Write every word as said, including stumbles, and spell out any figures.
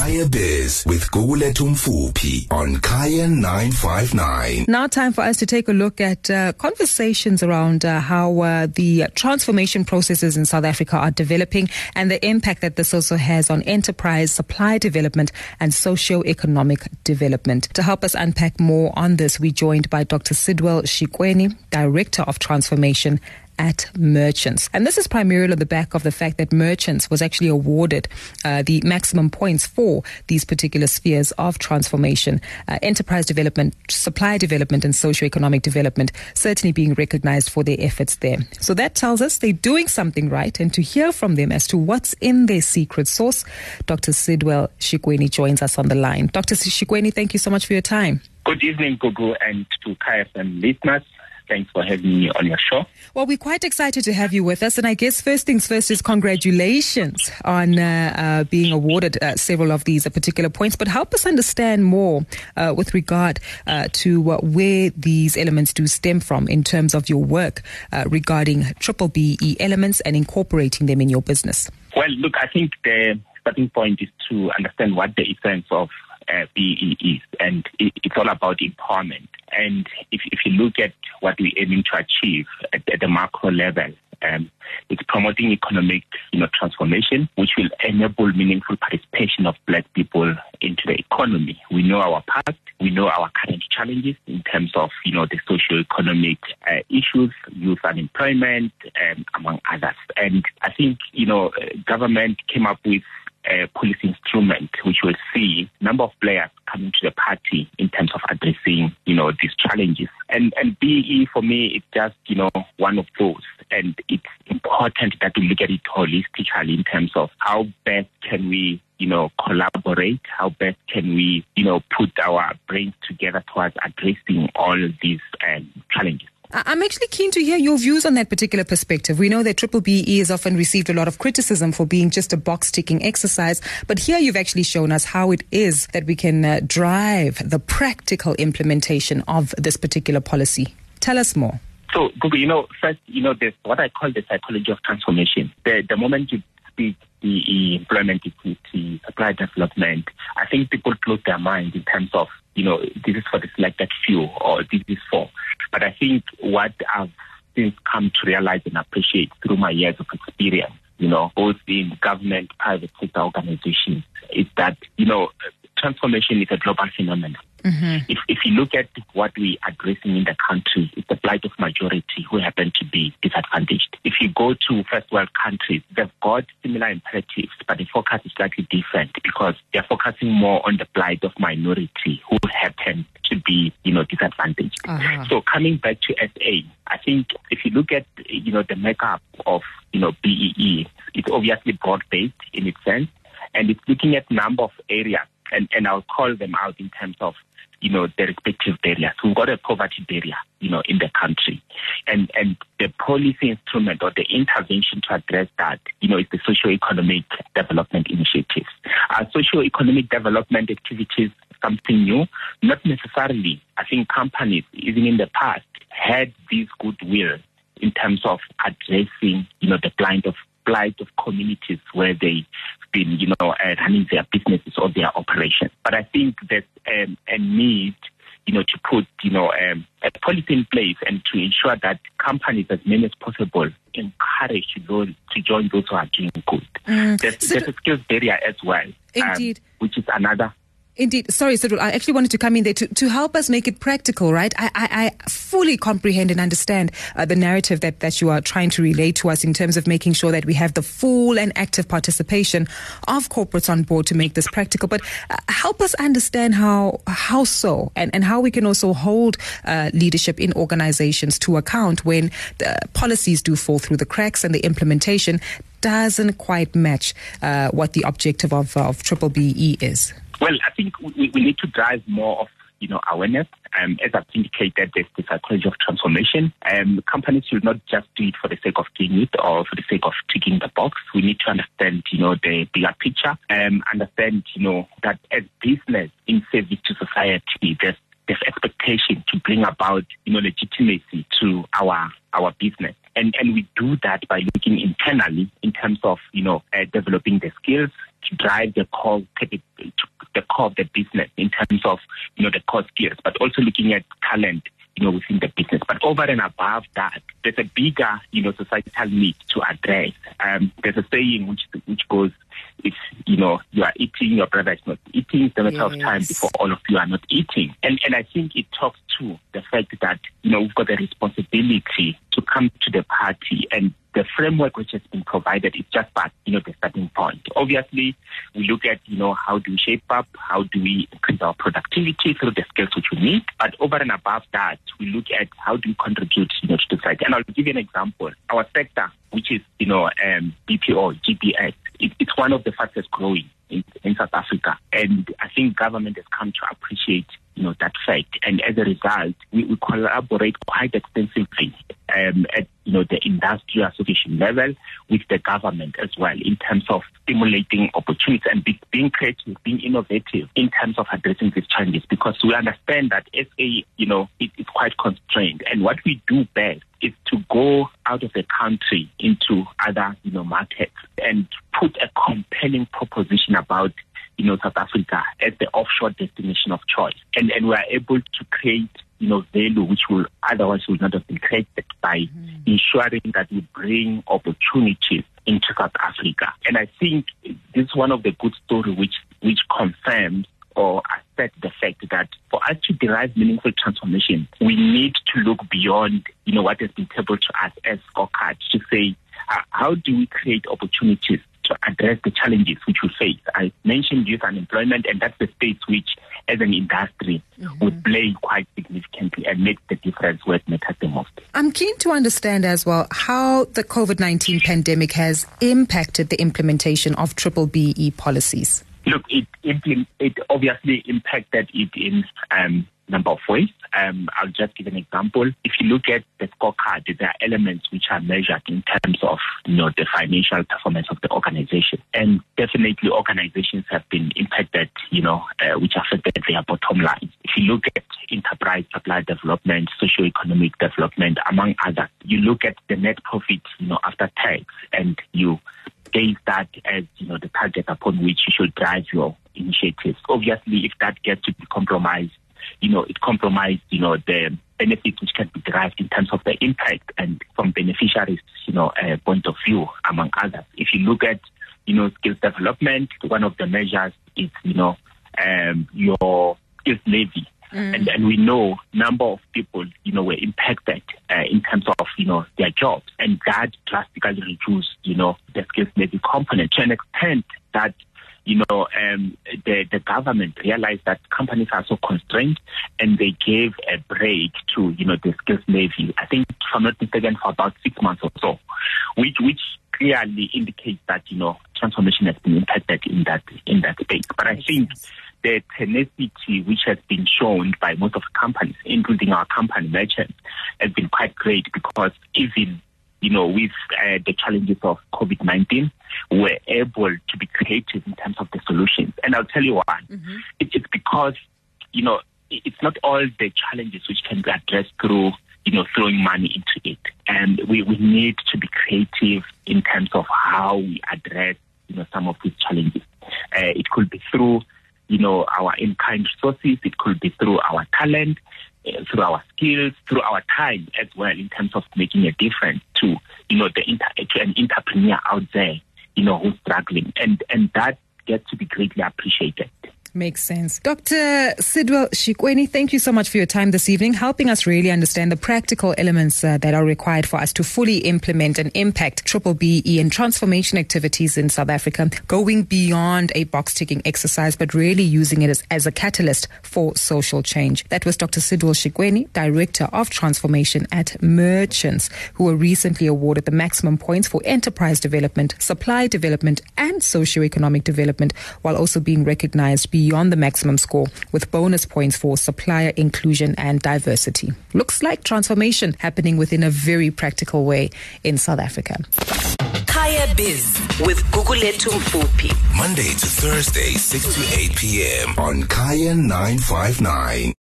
Kaya Biz with Gugulethu Mfuphi on Kaya nine five nine. Now time for us to take a look at uh, conversations around uh, how uh, the transformation processes in South Africa are developing and the impact that this also has on enterprise, supply development and socio-economic development. To help us unpack more on this, we're joined by Doctor Sidwell Shikweni, Director of Transformation at Merchants. And this is primarily on the back of the fact that Merchants was actually awarded uh, the maximum points for these particular spheres of transformation, uh, enterprise development, supply development and socio-economic development, certainly being recognized for their efforts there. So that tells us they're doing something right, and to hear from them as to what's in their secret sauce, Doctor Sidwell Shikweni joins us on the line. Doctor Shikweni, thank you so much for your time. Good evening, Gugu, and to K F M listeners. Thanks for having me on your show. Well, we're quite excited to have you with us. And I guess first things first is congratulations on uh, uh, being awarded uh, several of these uh, particular points. But help us understand more uh, with regard uh, to uh, where these elements do stem from in terms of your work uh, regarding triple B E elements and incorporating them in your business. Well, look, I think the starting point is to understand what the essence of Uh, B E is, and it, it's all about empowerment. And if, if you look at what we're aiming to achieve at, at the macro level, um, it's promoting economic, you know, transformation, which will enable meaningful participation of Black people into the economy. We know our past, we know our current challenges in terms of, you know, the socio-economic uh, issues, youth unemployment, um, among others. And I think, you know, uh, government came up with a policy instrument which will see number of players coming to the party in terms of addressing, you know, these challenges. And and B E E for me is just, you know, one of those. And it's important that we look at it holistically in terms of how best can we, you know, collaborate, how best can we, you know, put our brains together towards addressing all these um, challenges. I'm actually keen to hear your views on that particular perspective. We know that triple B E has often received a lot of criticism for being just a box-ticking exercise, but here you've actually shown us how it is that we can uh, drive the practical implementation of this particular policy. Tell us more. So, Google, you know, first, you know, there's what I call the psychology of transformation. The, the moment you speak B E, employment equity, supply development, I think people close their mind in terms of, you know, this is for the selected few or this is for. But I think what I've since come to realize and appreciate through my years of experience, you know, both in government, private sector organizations, is that, you know, transformation is a global phenomenon. Mm-hmm. If if you look at what we're addressing in the country, it's the plight of majority who happen to be disadvantaged. If you go to first world countries, they've got similar imperatives, but the focus is slightly different because they're focusing more on the plight of minority who happen to be, you know, disadvantaged. Uh-huh. So coming back to S A, I think if you look at, you know, the makeup of, you know, B E E, it's obviously broad-based in its sense, and it's looking at number of areas, and, and I'll call them out in terms of, you know, the respective barriers. We've got a poverty barrier, you know, in the country. And and the policy instrument or the intervention to address that, you know, is the socio-economic development initiatives. Our socio-economic development activities, something new, not necessarily. I think companies, even in the past, had this goodwill in terms of addressing, you know, the plight of plight of communities where they've been, you know, uh, running their businesses or their operations. But I think there's um, a need, you know, to put, you know, um, a policy in place and to ensure that companies, as many as possible, encourage those to join those who are doing good. Mm. There's, so there's a skills barrier as well, indeed, um, which is another. Indeed. Sorry, Sidwell, I actually wanted to come in there to, to help us make it practical, right? I, I, I fully comprehend and understand uh, the narrative that, that you are trying to relay to us in terms of making sure that we have the full and active participation of corporates on board to make this practical. But uh, help us understand how how so, and, and how we can also hold uh, leadership in organizations to account when the policies do fall through the cracks and the implementation doesn't quite match uh, what the objective of, of triple B E is. Well, I think we, we need to drive more of, you know, awareness. Um, as I've indicated, there's the psychology of transformation. Um, companies should not just do it for the sake of doing it or for the sake of ticking the box. We need to understand, you know, the bigger picture. Um, understand, you know, that as business in service to society, there's there's expectation to bring about, you know, legitimacy to our our business. And and we do that by looking internally in terms of, you know, uh, developing the skills to drive the core to the core of the business in terms of, you know, the core skills, but also looking at talent, you know, within the business. But over and above that, there's a bigger, you know, societal need to address. Um, there's a saying which which goes, if, you know, you are eating, your brother is not eating, it's a matter yes. of time before all of you are not eating. And and I think it talks to the fact that, you know, we've got the responsibility to come to the party, and the framework which has been provided is just but, you know, the starting point. Obviously, we look at, you know, how do we shape up, how do we increase our productivity through the skills which we need. But over and above that, we look at how do we contribute, you know, to society. And I'll give you an example. Our sector, which is, you know, um, B P O, G B S, it, it's one of the fastest growing in, in South Africa. And I think government has come to appreciate, you know, that fact. And as a result, we, we collaborate quite extensively um, at, you know, the industry association level with the government as well in terms of stimulating opportunities and be, being creative, being innovative in terms of addressing these challenges, because we understand that S A, you know, it, it's quite constrained. And what we do best is to go out of the country into other, you know, markets and put a compelling proposition about, you know, South Africa as the offshore destination of choice. And and we are able to create, you know, value which will otherwise would not have been created by mm-hmm. ensuring that we bring opportunities into South Africa. And I think this is one of the good stories which which confirms or accept the fact that for us to derive meaningful transformation, we need to look beyond, you know, what has been tabled to us as scorecards to say, uh, how do we create opportunities to address the challenges which we face? I mentioned youth unemployment, and that's the space which, as an industry, mm-hmm. would play quite significantly and make the difference where it matters the most. I'm keen to understand as well how the COVID nineteen pandemic has impacted the implementation of triple B E policies. Look, it implement, it obviously impacted it in um, number of ways. Um, I'll just give an example. If you look at the scorecard, there are elements which are measured in terms of, you know, the financial performance of the organization. And definitely organizations have been impacted, you know, uh, which affected their bottom line. If you look at enterprise supply development, socio-economic development, among others, you look at the net profit, you know, after tax, and you gauge that as, you know, the target upon which you should drive your initiatives. Obviously, if that gets to be compromised, you know, it compromised, you know, the benefits which can be derived in terms of the impact and from beneficiaries, you know, uh, point of view, among others. If you look at, you know, skills development, one of the measures is, you know, um, your skills levy. Mm. And, and we know number of people, you know, were impacted uh, in terms of, you know, their jobs. And that drastically reduced, you know, the skills levy component to an extent that, you know, um, the, the government realized that companies are so constrained, and they gave a break to, you know, the skills levy, I think, if I'm not mistaken, for about six months or so, which which clearly indicates that, you know, transformation has been impacted in that in that space. But I think the tenacity which has been shown by most of the companies, including our company merchants, has been quite great, because even, you know, with uh, the challenges of COVID nineteen, we're able to be creative in terms of the solutions. And I'll tell you why. Mm-hmm. It, it's because, you know, it's not all the challenges which can be addressed through, you know, throwing money into it. And we, we need to be creative in terms of how we address, you know, some of these challenges. Uh, it could be through, you know, our in-kind resources. It could be through our talent, uh, through our skills, through our time as well, in terms of making a difference to, you know, the inter- to an entrepreneur out there, you know, who's struggling. And, and that gets to be greatly appreciated. Makes sense. Doctor Sidwell Shikweni, thank you so much for your time this evening, helping us really understand the practical elements uh, that are required for us to fully implement and impact triple B E and transformation activities in South Africa, going beyond a box-ticking exercise, but really using it as, as a catalyst for social change. That was Doctor Sidwell Shikweni, Director of Transformation at Merchants, who were recently awarded the maximum points for enterprise development, supply development, and socio-economic development, while also being recognized beyond beyond the maximum score with bonus points for supplier inclusion and diversity. Looks like transformation happening within a very practical way in South Africa. Kaya Biz with Gugulethu Mfuphi. Monday to Thursday, six to eight p.m. on Kaya nine five nine.